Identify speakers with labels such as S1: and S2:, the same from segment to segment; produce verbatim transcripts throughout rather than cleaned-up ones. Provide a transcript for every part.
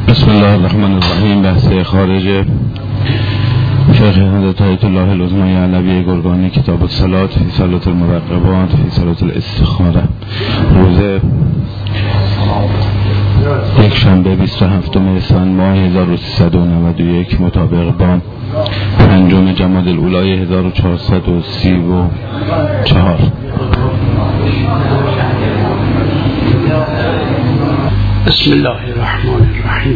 S1: بسم الله الرحمن الرحیم. بحث خارج فقه حضرت آیت الله العظمی علوی گرگانی، کتاب الصلات فی صلات المراقبات فی صلات الاستخاره، روز یک شنبه بیست و هفتم اسفند ماه هزار و سیصد و نود و یک مطابق با پنجم جمادی الاولی هزار و چهارصد و سی و چهار.
S2: بسم الله الرحمن الرحیم.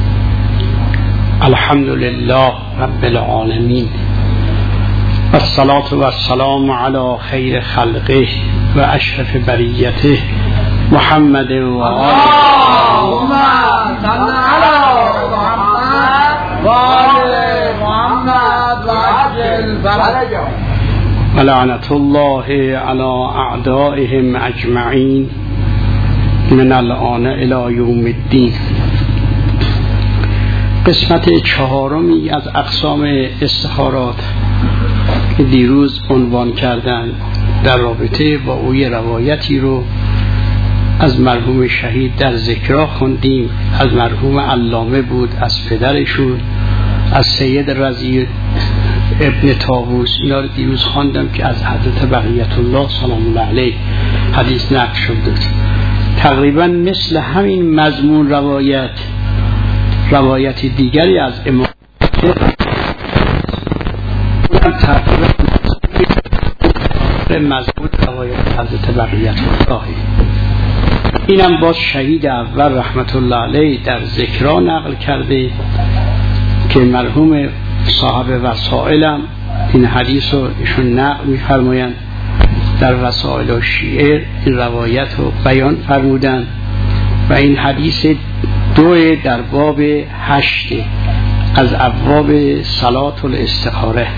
S2: الحمد لله رب العالمین و الصلاة و السلام علی خیر خلقه و اشرف بریته محمد و آله
S3: اللهم صل علی محمد و آل محمد و عجل فرجهم
S2: و لعنة الله علی اعدائهم اجمعین من الآن الی یوم الدین. قسمت چهارمی از اقسام استخارات که دیروز عنوان کردن در رابطه با او روایتی رو از مرحوم شهید در ذکرها خوندیم. از مرحوم علامه بود، از پدرشون، از سید رضی ابن طاووس. اینا رو دیروز خواندم که از حضرت بقیت الله سلام الله علیه حدیث نقل شده. تقریبا مثل همین مضمون روایت روایت دیگری از امام تقریبا مضمون روایت حضرت بقیت الله. اینم باز شهید اول رحمت الله علیه در ذکرها نقل کرده که مرحوم صاحب وسائلم این حدیث رو ایشون نقل می‌فرمایند. در وسائل و شیعه این روایت رو بیان فرمودن و این حدیث دو در باب هشت از ابواب صلات الاستخاره.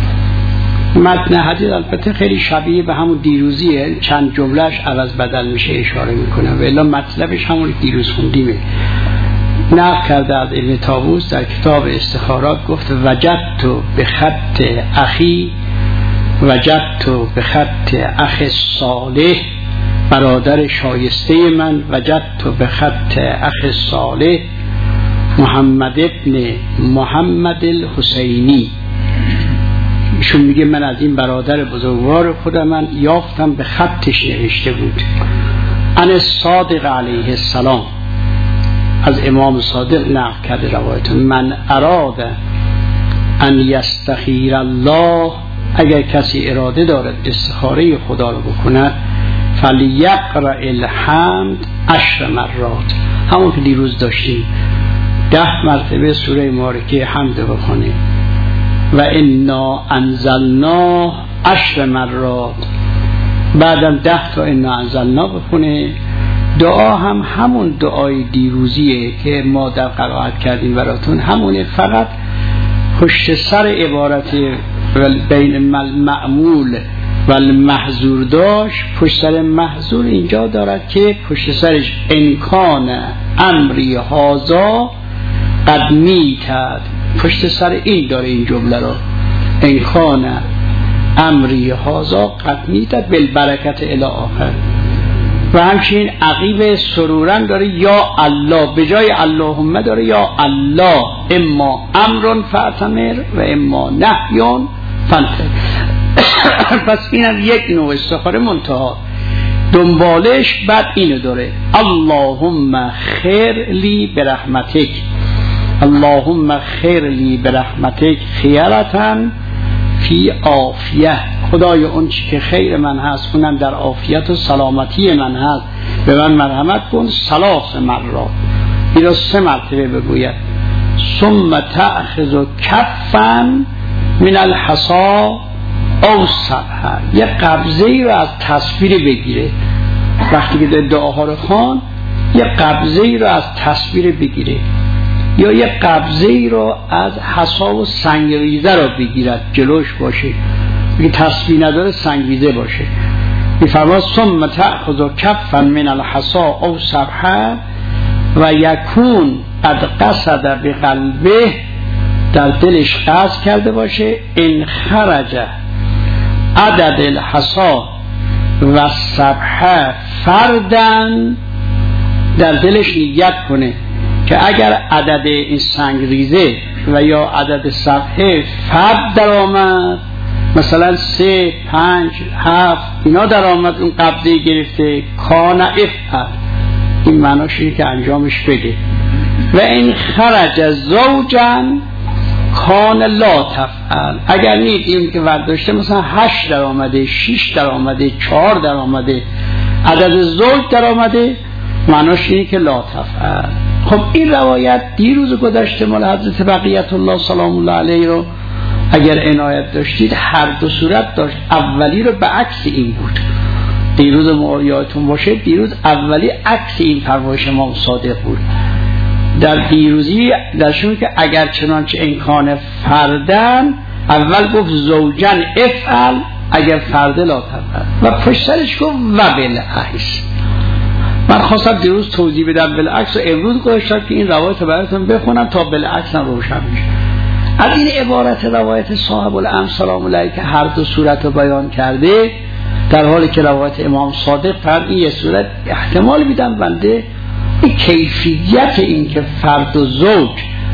S2: متن حدیث البته خیلی شبیه به همون دیروزیه، چند جملهش عوض بدل میشه اشاره میکنه و الا مطلبش همون دیروز خوندیمه. نقل کرده از ابن طاووس در کتاب استخارات گفت وجدت به خط اخی وجدت به خط اخ صالح، برادر شایسته من، وجدت به خط اخ صالح محمد ابن محمد الحسینی. ایشون میگه من از این برادر بزرگوار خودم من یافتم به خطش نوشته بود ان صادق علیه السلام. از امام صادق نقل کرده روایت من اراد ان یستخیر الله، اگر کسی اراده دارد استخاره خدا رو بکنه فلیقرأ الحمد عشر مرات، همون که دیروز داشتیم ده مرتبه سوره مبارکه حمد بخونه و انا انزلنا عشر مرات، بعدم ده تا انا انزلنا بخونه. دعا هم همون دعای دیروزیه که ما در قرائت کردیم براتون، همونه، فقط پشت سر عبارت بین المعمول و المحظور داشت. پشت سر محظور اینجا دارد که پشت سرش امکان امری هازا قد میتد، پشت سر این داره این جمله رو، امکان امری هازا قد میتد بالبرکت الی آخر. و همچنین عقیب سرورن داره یا الله، به جای اللهم داره یا الله، اما امرون فاعتمر و اما نهیون فانتهی. پس اینم یک نوع استخاره منتها دنبالش بعد اینو داره اللهم خیر لی برحمتک، اللهم خیر لی برحمتک خیرتن فی عافیه، خدای اون چی که خیر من هست اونم در عافیت و سلامتی من هست به من مرحمت کن. ثلاث مرات، این رو سه مرتبه بگوید. ثم تأخذ کفا من الحصا او سبحه، یه قبضه ای رو از تصویر بگیره. وقتی که دعاها رو خوان یه قبضه ای رو از تصویر بگیره یا یه قبضه ای رو از حصا و سنگریزه رو بگیرد، جلوش باشه، بگه تصویر نداره سنگریزه باشه. میفرماد ثم تأخذ کفا من الحصا او سبحه و یکون قد قصد بقلبه، در دلش قصد کرده باشه ان خرج عدد الحصا و سبحه فردن، در دلش نیت کنه که اگر عدد این سنگریزه و یا عدد صفحه فرد در آمد، مثلا سه، پنج، هفت اینا در آمد، اون قبضه گرفته کان افعل، این معناش اینه که انجامش بده. و این خرج زوجن کان لا تفعل، اگر نید این که ورداشته مثلا هشت در آمده، شش در آمده، چهار در آمده، عدد زوج در آمده، معناش اینه که لا تفعل. خب این روایت دیروز گذشته مال حضرت بقیت الله سلام الله علیه رو اگر عنایت داشتید هر دو صورت داشت. اولی رو به عکس این بود، دیروز یادتون باشه، دیروز اولی عکس این فرمایش امام صادق بود. در دیروزی درشون که اگر چنانچه امکان فردن، اول گفت زوجن افعل اگر فرده لا تفعل، و پشت سرش گفت و بالعکس. من خواستم دیروز توضیح بدم بالعکس و امروز گذاشتم که این روایت براتون بخونم تا بالعکس هم روشن میشه. از این عبارت روایت صاحب الامر سلام الله علیه که هر دو صورت رو بیان کرده، در حالی که روایت امام صادق فرد این یه صورت احتمال میدم بنده این کیفیت این که فرد و زوج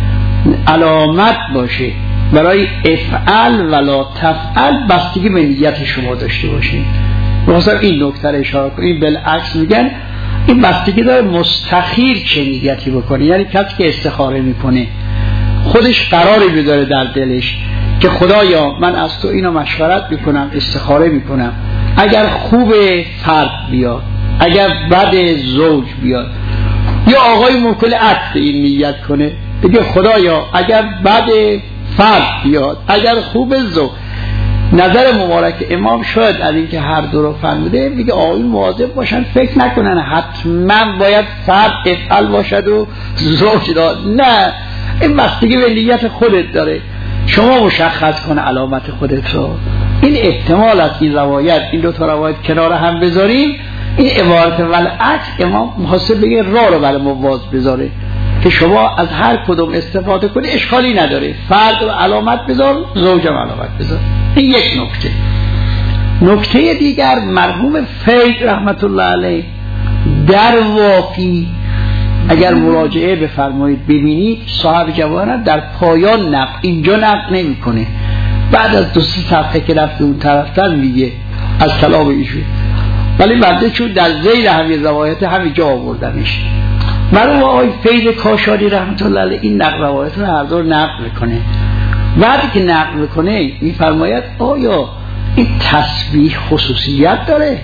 S2: علامت باشه برای افعل ولا تفعل بستگی به نیت شما داشته باشه. مثلا این نکته اشاره کنیم، بالعکس میگن این بستگی داره مستخیر چه نیتی بکنه، یعنی کسی که استخاره میکنه خودش قراری بداره در دلش که خدایا من از تو اینو مشورت میکنم، استخاره میکنم، اگر خوب فرد بیاد، اگر بد زوج بیاد، یا آقای موکل عقد این نیت کنه بگه خدایا اگر بد فرد بیاد، اگر خوب زوج. نظر مبارک امام شاید از این که هر دو رو فرموده میگه آقای مواظب باشن، فکر نکنن حتما باید فرد افعل باشد و زوج داد، نه، این بستگی به نیت خودت داره، شما مشخص کن علامت خودت رو. این احتمال از این روایت، این دو تا روایت کنار هم بذاریم، این عبارت والعکس امام محاسب بگه راه رو برای مواز بذاره که شما از هر کدوم استفاده کنی اشکالی نداره، فرد رو علامت بذار، زوجم علامت بذار. این یک نکته. نکته دیگر، مرحوم فید رحمت الله علیه در وافی اگر مراجعه بفرمایید ببینید صاحب جواهر در پایان نقل، اینجا نقل نمی کنه، بعد از دو سه صفحه که رفته اون طرفتر میگه از کلام ایشون، ولی بعد چون در زیر همین روایت همینجا آوردنش. مرحوم آقای فید کاشانی رحمت الله علیه این نقل روایت رو هر دور نقل میکنه. بعدی که نقل میکنه میفرماید آیا این تسبیح خصوصیت داره؟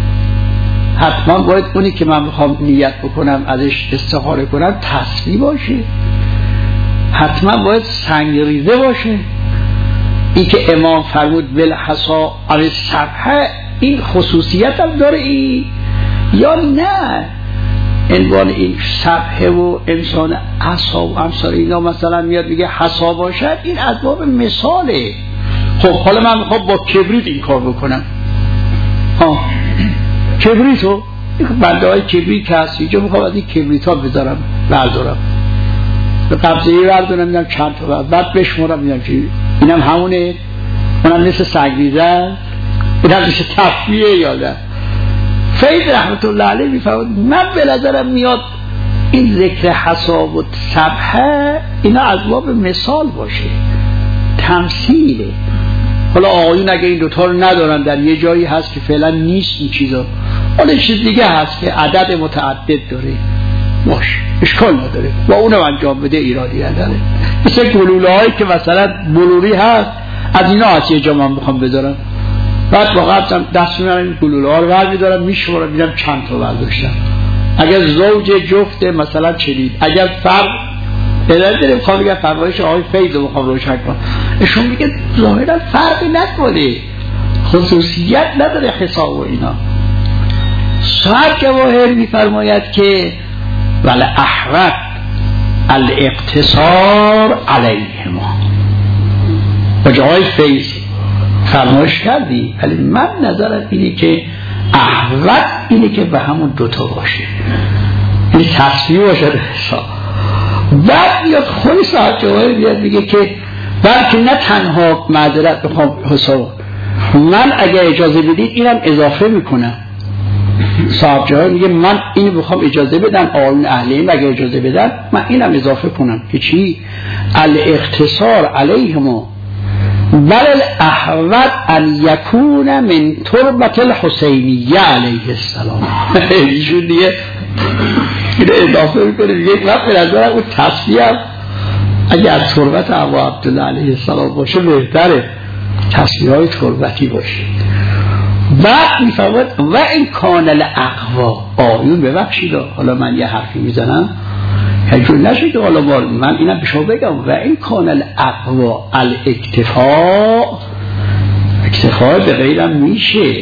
S2: حتما باید اونی که من میخوام نیت بکنم ازش استخاره کنم تسبیح باشه، حتما باید سنگریزه باشه. این که امام فرمود بالحصا علی الصفحه این خصوصیت هم داره ای یا نه؟ عنوان این صفحه و انسان عصا و امثال اینا مثلا میاد میگه حصا باشد، این از باب مثاله. خب حالا من میخوام با کبریت این کار بکنم، ها کبریتو بنده های کبریت که هست اینجا میخوام از این کبریت ها بذارم بردارم، به قبضه ای بردارم میدم چند تا بعد بشمارم میدم که اینم همونه، اونم مثل سنگریزه، اینم مثل تفریه یا نه. فید رحمت الله علیه میفرماید من به نظرم میاد این ذکر حساب و صفحه اینا از باب مثال باشه، تمثیله. حالا آقایون اگه این دوتا رو ندارن، در یه جایی هست که فعلا نیست این چیزا، حالا چیز دیگه هست که عدد متعدد داره، باش اشکال نداره و اونم انجام بده، ایرادی نداره. مثل گلوله هایی که مثلا بلوری هست، از اینا هست یه جا من میخوام بذارم، بعد واقعا دست میارم این گلوله ها رو ور میدارم میشمارم میدم چند تا برداشتم. اگر زوج جفت مثلا چنین، اگر فرد اداره داریم میخوام بگم فرمایش آقای فید رو میخوام روشن کنم، ایشون میگه ظاهرا فرقی نکنه، خصوصیت نداره حساب و اینا. صاحب جواهر میفرماید که ولی احرد الاقتصار علیهما، و جای فید فرمایش کردی، ولی من نظرم اینه که احرد اینه که به همون دوتا باشه، این تصویه باشه حساب. بعد بیاد خود صاحب جواهر بیاد میگه که بلکه نه تنها معذرت بخوام حساب، من اگه اجازه بدید اینم اضافه میکنم، صاحب جاهای میگه من اینو بخوام اجازه بدن آقایون اهلی مگه اجازه بدن من اینم اضافه کنم که چی الاقتصار علیهم بل الاحوط ان یکون من تربت الحسینیه علیه السلام. ایشون دیگه اینو اضافه میکنه یک وقت به نظرم اون تصفیه اگر تربت ابا عبدالله علیه السلام باشه بهتره، تصفیه های تربتی باشه. بعد میفرماید و این کان الاقوا آیون ببخشید حالا من یه حرفی میزنم هجور نشید که حالا من اینم به شما بگم و این کان الاقوا الاکتفاء اکتفاء به غیرم میشه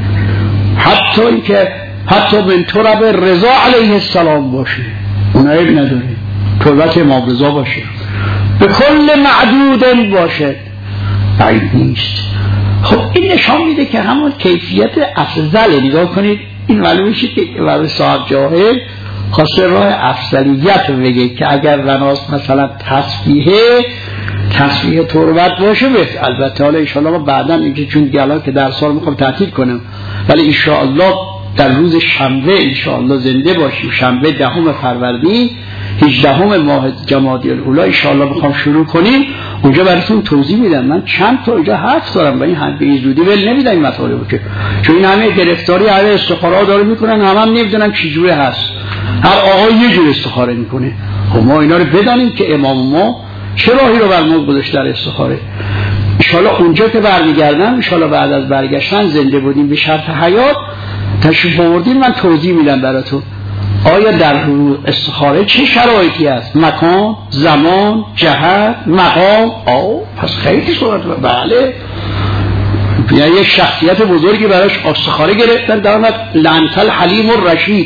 S2: حتی اینکه حتی من ترب رضا علیه السلام باشه اون عیب نداره، تربت امام رضا باشه، به کل معدود باشه عیب نیست. خب این نشان میده که همون کیفیت افضل نگاه کنید این معلومه شد که برای صاحب جاهل خاصه راه افضلیت بگه که اگر بناس مثلا تصفیه تصفیه تربت باشه بهت البته حالا انشاءالله ما بعدا اینکه چون دیالا که در سال میخوام تعطیل کنم ولی انشاءالله در روز شنبه انشاءالله زنده باشیم شنبه دهم فروردین هجدهم ماه جمادی الاولی انشاءالله بخوام شروع کنیم اونجا براتون توضیح میدم. من چند تا اینجا حرف دارم و این هم به زودی ول نمیدم این مطالبو که چون این همه گرفتاری همه استخاره داره میکنن هم هم نمیدونن چه جوره هست هر آقای یه جور استخاره میکنه. خب ما اینا رو بدانیم که امام ما چه راهی رو بر ما گذاشته در استخاره. انشاءالله اونجا که برمیگردم انشاءالله بعد از برگشتن زنده بودیم به شرط حیات تشریف آوردین من توضیح میدم براتون آیا در استخاره چه شرایطی هست مکان زمان جهت مقام. آه پس خیلی صورت بله یعنی یک شخصیت بزرگی براش استخاره گرفتن در آمد لعنت الحلیم الرشید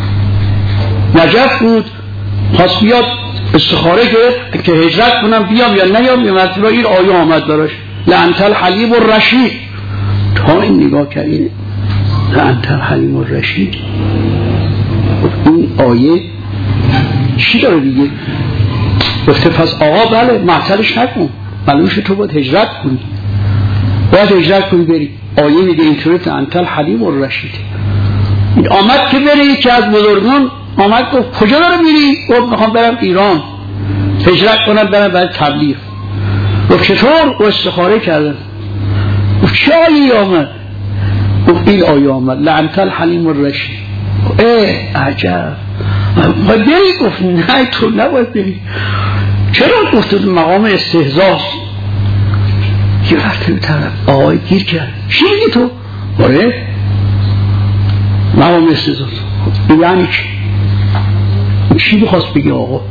S2: نجف بود خواست بیاد استخاره گرفت که هجرت کنم بیام یا نیام یا مرتبه این آیه آمد براش لعنت الحلیم الرشید تا این نگاه کردین لعنت الحلیم الرشید این آیه چی داره دیگه گفته پس آقا بله معطلش نکن معلومه تو باید هجرت کنی باید هجرت کنی بری آیه میگه اینطوری لعنت الحلیم الرشید این آمد که بره یکی از بزرگان آمد گفت کجا داره میری؟ گفت میخوام برم ایران هجرت کنم برم برای تبلیغ. گفت چطور؟ گفت استخاره کردم. گفت چه آیه آمد؟ گفت این آیه آمد لعنت الحلیم الرشید. اه عجب ما بری؟ گفت نه تو نباید بری. چرا؟ گفت مقام استهزاست. یه وقت به طرف آقای گیر کرد چی میگی تو؟ آره مقام استهزاست. یعنی چی میخواست بگه آقا؟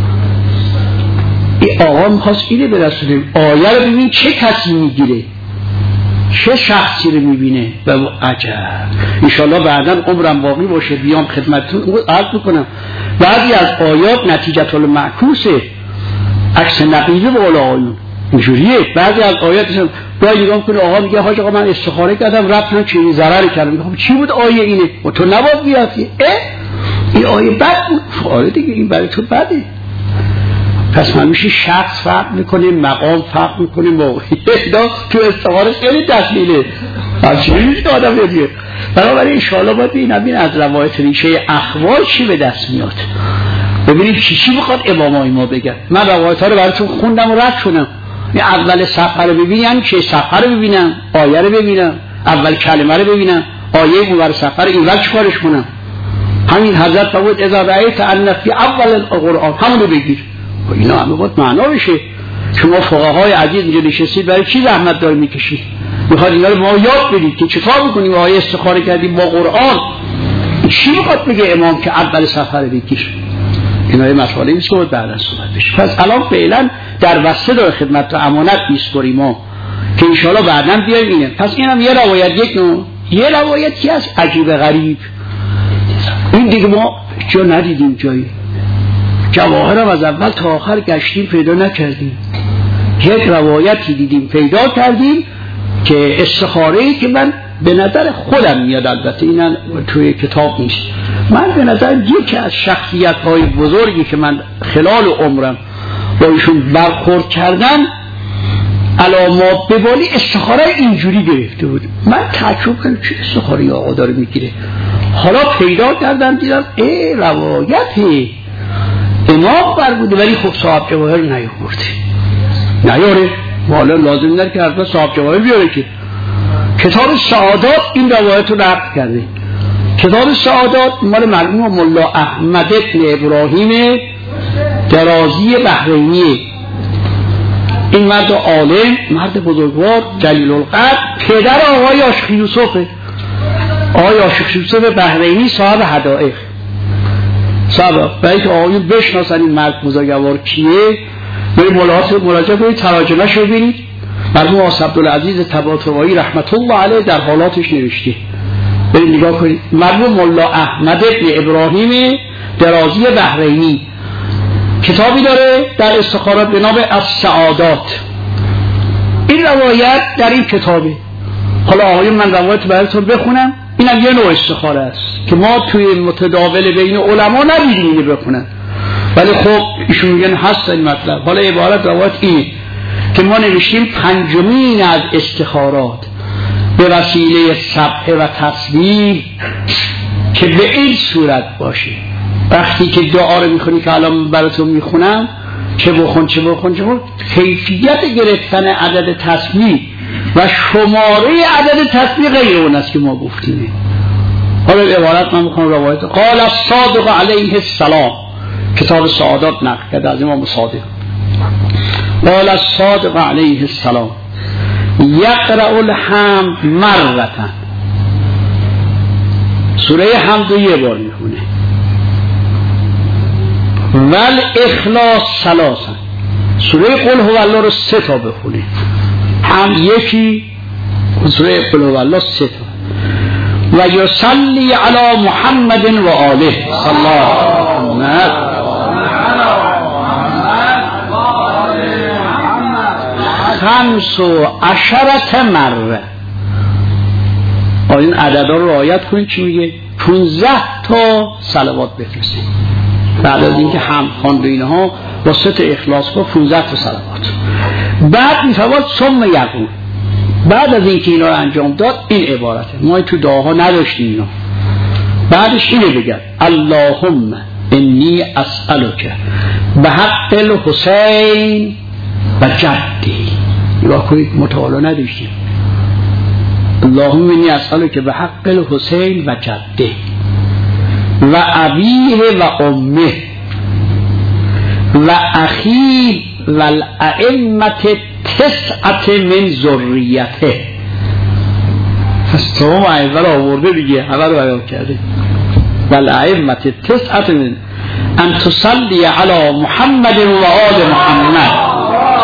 S2: این آقا میخواست اینه برسونه آیه رو ببین چه کسی میگیره چه شخصی رو میبینه و عجب انشالله بعدا عمرم باقی باشه بیام خدمتتون عرض بکنم بعضی از آیات نتیجه المعکوسه عکس نقیضه به قول آقایون اینجوریه. بعضی از آیات باید نگاه کنه آقا میگه حاج آقا من استخاره کردم رفتم چه ضرری کردم میگم چی بود آیه اینه و تو نباید بیاتی اه این آیه بد بود آره دیگه این برای تو بده. پس من میشه شخص فرق میکنه مقام فرق میکنه موقعیت تو استخاره خیلی تسلیله همچنین نیست که آدم یادیه. بنابراین انشاءالله باید این همین از روایت ریشه اخوال چی به دست میاد ببینید چی چی بخواد امامای ما بگن. من روایت ها رو براتون خوندم و رد شدم اول صفحه رو ببینم چه صفحه رو ببینم آیه رو ببینم اول کلمه رو ببینم آیه اون ور صفحه رو اینور چیکارش کنم. همین حضرت فرمود اذا رأیت ان فی اول القرآن همون رو بگیر و اینا همه باید معنا بشه. شما فقهای عزیز اینجا نشستید برای چی زحمت دار میکشید؟ میخواد اینا رو ما یاد بدید که چطور میکنیم آیه استخاره کردیم با قرآن چی میخواد بگه امام که اول صفحه رو بگیر. اینا یه مسئله نیست که باید بعد از صحبت بشه. پس الان فعلا در وسته داره خدمت و امانت میسپاریم ما که انشاءالله بعدا بیایم اینه. پس اینم یه روایت یک نوع یه روایتی از عجیب غریب این دیگه ما جا ندیدیم جایی جواهرم از اول تا آخر گشتیم پیدا نکردیم. یک روایتی دیدیم پیدا کردیم که استخاره‌ای که من به نظر خودم میاد البته اینم توی کتاب نیست من به نظر یکی از شخصیت‌های بزرگی که من خلال عمرم با ایشون برخورد کردم علامات به بالی استخاره اینجوری گرفته بود. من تعجب کردم چه استخاره آقا داره میگیره حالا پیدا کردن دیدن ای روایت امام بر بوده ولی خب صاحب جواهر نیاورده. نیاره والا لازم داره که حتما صاحب جواهر بیاره که کتاب سعادات این روایت رو نقل کرده. کتاب سعادات مال مرحوم ملا احمد بن ابراهیم درازی بحرینی. این مرد عالم، مرد بزرگوار، جلیل القدر، پدر آقای عاشق یوسفه. آقای عاشق یوسف بحرینی صاحب حدائق. صاحب برای که آقایون بشناسن این مرد بزرگوار کیه، برای مراجعه کنید تراجمه‌اش رو ببینید. مرحوم آصف عبدالعزیز طباطبایی رحمت الله علیه در حالاتش نوشته. برید نگاه کنید. مرحوم ملا احمد بن ابراهیم درازی بحرینی کتابی داره در استخارات به نام السعادات. این روایت در این کتابه. حالا آقایون من روایت براتون بخونم. اینم یه نوع استخاره است که ما توی متداول بین علما ندیدیم اینو بخونن، ولی خب ایشون میگن هست این مطلب. حالا عبارت روایت اینه که ما نوشتیم پنجمین از استخارات به وسیله سبحه و تصویر که به این صورت باشه وقتی که دعا رو میخونی که الان براتون میخونم چه بخون چه بخون چه بخون کیفیت گرفتن عدد تسبیح و شماره عدد تسبیح غیر اون است که ما گفتیم. حالا عبارت من میخونم روایت قال الصادق علیه السلام، کتاب سعادات نقل کرده از امام صادق. قال الصادق علیه السلام یقرأ الحمد مرتن، سوره حمد یه بار میخونه، ول اخلاص ثلاثا، سوره قل هو الله رو سه تا بخونه، هم یکی سوره قل هو الله سه تا، و یصلی علی محمد و آله صلی الله علیه خمس و عشرت مره. این عددا رو رعایت کنید. چی میگه؟ پونزده تا صلوات بفرستید بعد از اینکه هم خواند اینها با ست اخلاص با پونزده تا صلوات. بعد میفرماد ثم یقول، بعد از اینکه اینا رو انجام داد این عبارته، ما تو دعاها نداشتیم اینا. بعدش اینو بگن اللهم انی اسألک به حق الحسین و جدی. نگاه کنید متعالی نداشتیم. اللهم انی اسألک به حق الحسین و جده و ابیه و امه و اخیه و الائمت تسعت من ذریته. پس تمام اول آورده دیگه، همه رو بیان کرده. و الائمت تسعت من ان تصلی علی محمد و آل محمد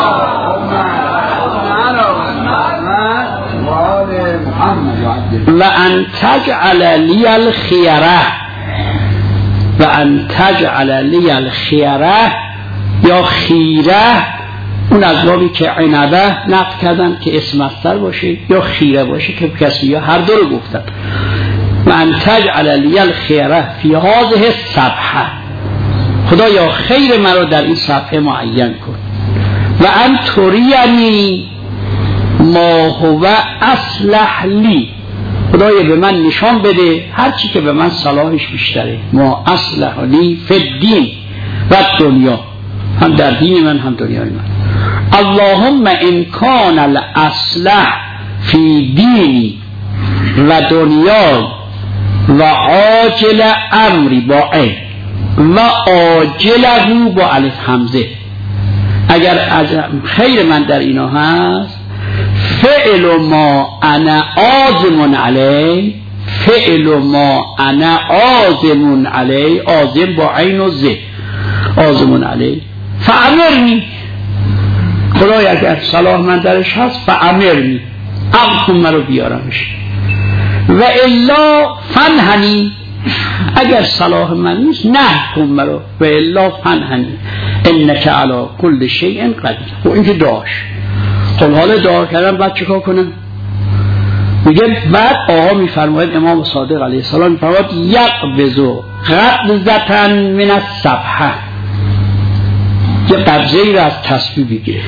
S2: و ان تجعل لی الخیره و ان تجعل لی الخیره یا خیره، اون از بابی که عنبه نقل کردن که اسم مصدر باشه یا خیره باشه که کسی ها هر دو رو گفتن. و ان تجعل لی الخیره فی هذه الصفحه، خدایا خیر مرا در این صفحه معین کن. و ان ترینی ما هو اصلح لی، خدایا به من نشان بده هر چی که به من صلاحش بیشتره. ما اصلح لی فی الدین و دنیا، هم در دین من هم دنیای من. اللهم ان کان الاصلح فی دینی و دنیای و عاجل امری با عین و عاجله با الف همزه، اگر از خیر من در اینا هست فعل ما انا عازم علی، فعل ما انا عازم علی، عازم با عین و ز، عازم علی فامرنی، خدای اگر صلاح من درش هست فامرنی، امر کن من رو بیارمش. و الا فنهنی، اگر صلاح من نیست نه کن من رو. و الا فنهنی انک علی کل شیء قدیر. و اینکه داشت خب حالا دعا کردم بعد چیکار کنم؟ میگه بعد آقا میفرماید امام صادق علیه السلام میفرماید یقبضو قبضتن من الصفحه، یه قبضه ای را از تسبیح بگیره.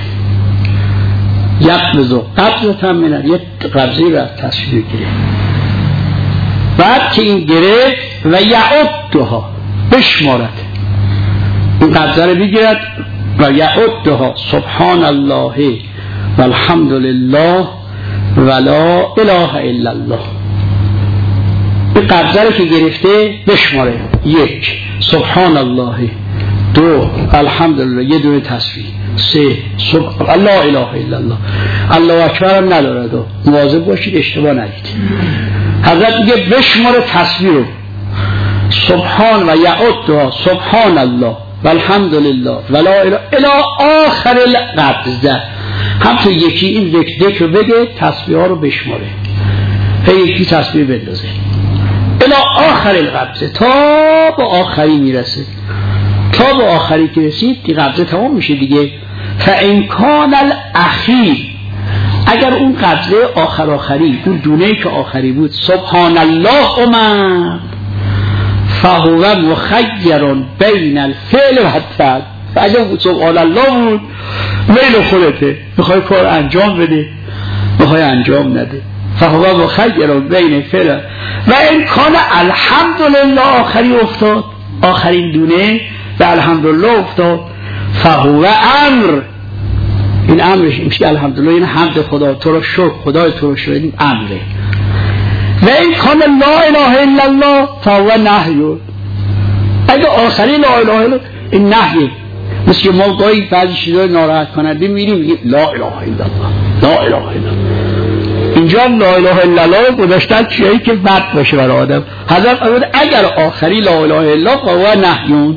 S2: یقبضو قبضتن من، یه قبضه ای را از تسبیح بگیره. بعد که این گرفت و یعدها بشمارد، این قبضه رو بگیرد و یعدها سبحان الله والحمد لله ولا اله الا الله. این قبضه رو که گرفته بشماره، یک سبحان الله، دو الحمدلله یه دونه تسبیح، سه سبحان الله لا اله الا الله، الله اکبر هم ندارد و مواظب باشید اشتباه نگید. حضرت میگه بشماره تسبیح رو، سبحان و یعدها سبحان الله والحمدلله ولا اله الی آخر القبضه. هم تو یکی این ذکر ذکر بگه، تسبیح ها رو بشماره، هی یکی تسبیح بندازه الی آخر القبضه تا به آخری میرسه. تا به آخری که رسید دی قبضه تمام میشه دیگه. فامکان الاخیر، اگر اون قبضه آخر آخری، اون دونه که آخری بود سبحان الله اومد، فهو مخیر بین الفعل و الترک. اگر بود سبحان الله بود میل خودته، میخوای کار انجام بده میخوای انجام نده، فهو مخیر بین الفعل و امکان الحمدلله آخری افتاد، آخرین دونه و الحمدلله افتاد، فهو امر، این امرش میشه الحمدلله، این حمد خدا، تو رو شکر خدای تو رو شکر، این امره. و این کان لا اله الا الله فهو نهی، اگه آخری لا اله الا این نهیه. مثل ما گاهی بعضی چیزای ناراحت کننده میریم میگیم لا اله الا الله لا اله الا الله، اینجا لا اله الا الله گذاشتن چیزی که بد باشه برای آدم. حضرت فرمود اگر آخری لا اله الا الله فهو نهی.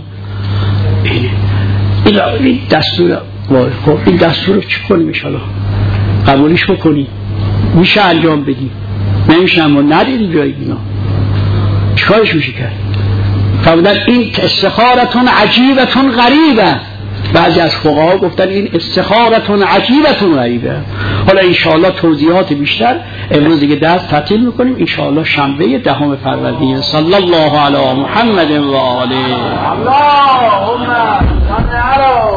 S2: این دستور خب این دستور رو چی کنیم انشاءالله قبولش بکنیم، میشه انجام بدیم، نمیشه اما ندیدیم جایی اینا چیکارش میشه کرد؟ فرمودن این استخارتون عجیبتون غریبه. بعضی از فقها گفتن این استخارتون عجیبتون غریبه. حالا انشاءالله توضیحات بیشتر امروز دیگه درس تعطیل میکنیم، انشاءالله شنبه دهم فروردین. صلی الله علی محمد و آله. اللهم صل علی